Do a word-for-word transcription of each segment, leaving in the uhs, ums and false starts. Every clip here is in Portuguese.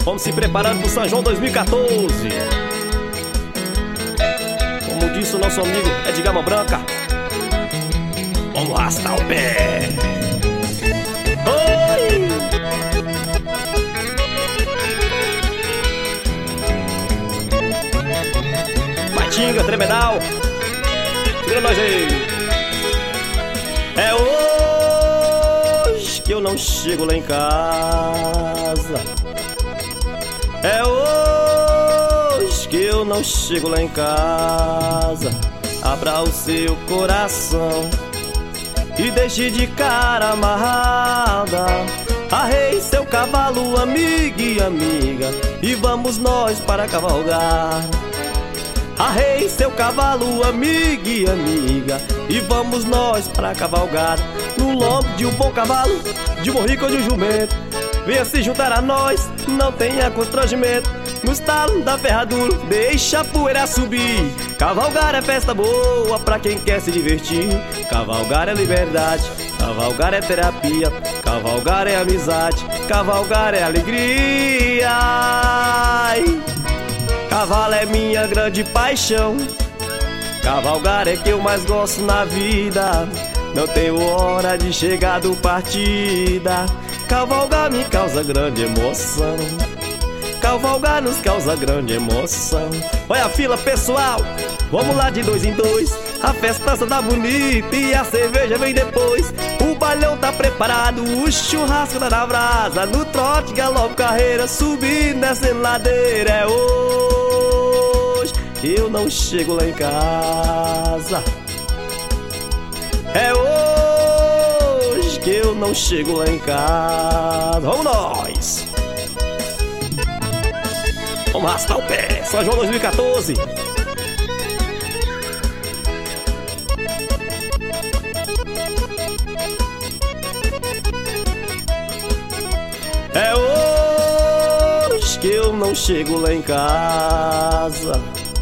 Vamos se preparando pro São João dois mil e quatorze. Como disse o nosso amigo Edgar Mão Branca, vamos arrastar o pé. Oi! Matinga, Tremedal, segura nós aí. É hoje que eu não chego lá em casa. É hoje que eu não chego lá em casa. Abra o seu coração e deixe de cara amarrada. Arreie seu cavalo, amiga e amiga, e vamos nós para cavalgar. Arreie seu cavalo, amiga e amiga, e vamos nós para cavalgar. No lombo de um bom cavalo, de um rico ou de um jumento, venha se juntar a nós, não tenha constrangimento. No estalo da ferradura, deixa a poeira subir. Cavalgar é festa boa pra quem quer se divertir. Cavalgar é liberdade, cavalgar é terapia, cavalgar é amizade, cavalgar é alegria. Ai, cavalo é minha grande paixão. Cavalgar é que eu mais gosto na vida. Não tenho hora de chegar do partida. Cavalgar me causa grande emoção. Cavalgar nos causa grande emoção. Olha a fila, pessoal, vamos lá de dois em dois. A festança tá bonita e a cerveja vem depois. O bailão tá preparado, o churrasco tá na brasa. No trote, galope, carreira, subindo, descendo ladeira. É hoje que eu não chego lá em casa. É hoje que eu não chego lá em casa. Vamos nós! Vamos arrastar o pé, São João dois mil e quatorze. É hoje que eu não chego lá em casa.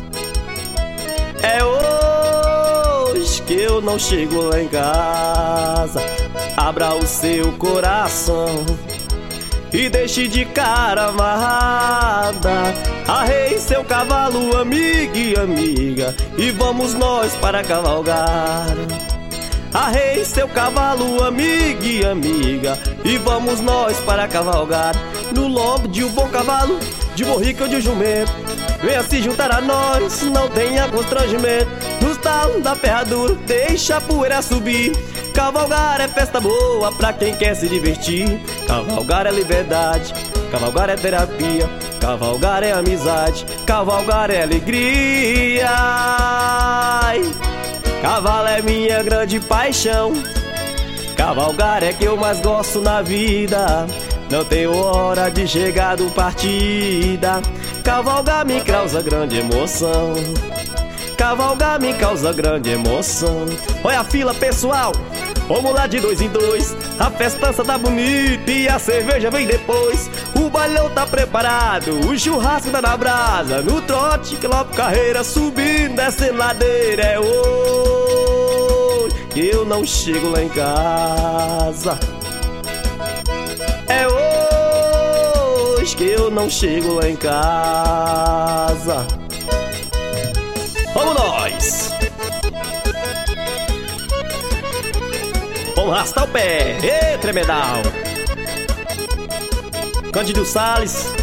É hoje que eu não chego lá em casa. Abra o seu coração e deixe de cara amarrada. Arreie seu cavalo, amiga e amiga, e vamos nós para cavalgar. Arreie seu cavalo, amiga e amiga, e vamos nós para cavalgar. No lombo de um bom cavalo, de um rico ou de um jumento, venha se juntar a nós, não tenha constrangimento. No estalo da ferradura, deixa a poeira subir. Cavalgar é festa boa pra quem quer se divertir. Cavalgar é liberdade, cavalgar é terapia, cavalgar é amizade, cavalgar é alegria. Ai, cavalo é minha grande paixão. Cavalgar é que eu mais gosto na vida. Não tenho hora de chegar do partida. Cavalgar me causa grande emoção. Cavalgar me causa grande emoção. Olha a fila, pessoal, vamos lá de dois em dois. A festança tá bonita e a cerveja vem depois. O bailão tá preparado, o churrasco tá na brasa. No trote, galope, carreira, subindo, descendo ladeira. É hoje que eu não chego lá em casa. É hoje que eu não chego lá em casa. Vamos nós! Vamos arrastar o pé! Ê, Tremedal! Cândido Salles,